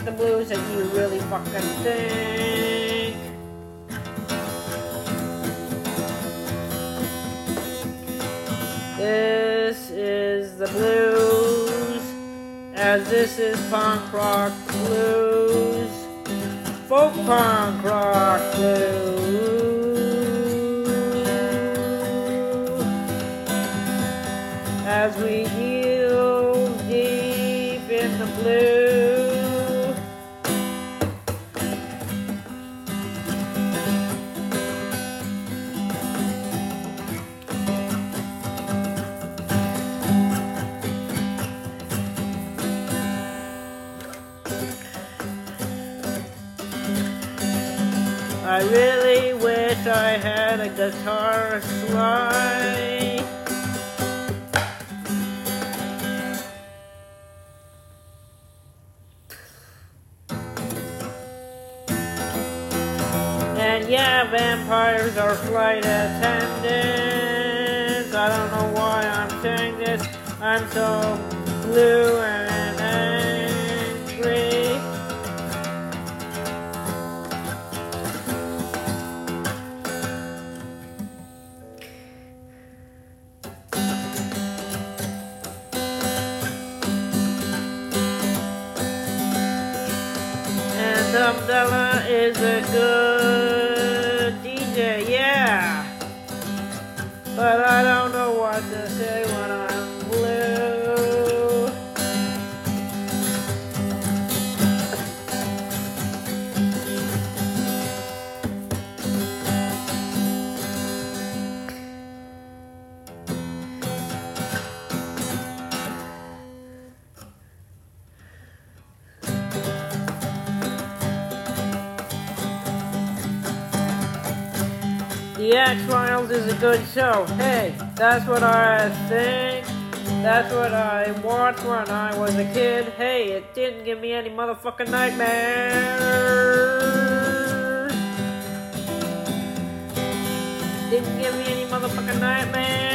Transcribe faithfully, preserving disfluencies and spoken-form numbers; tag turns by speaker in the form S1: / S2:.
S1: ain't the blues that you really fucking think. This is the blues, as this is punk rock blues, folk punk rock blues, as we heel deep in the blue. I really wish I had a guitar slide. And yeah, vampires are flight attendants. I don't know why I'm saying this. I'm so blue and angry. Dumdella is a good D J, yeah. But I don't know what to say when I'm blue. The X-Files is a good show. Hey, that's what I think. That's what I watched when I was a kid. Hey, it didn't give me any motherfucking nightmares. Didn't give me any motherfucking nightmares.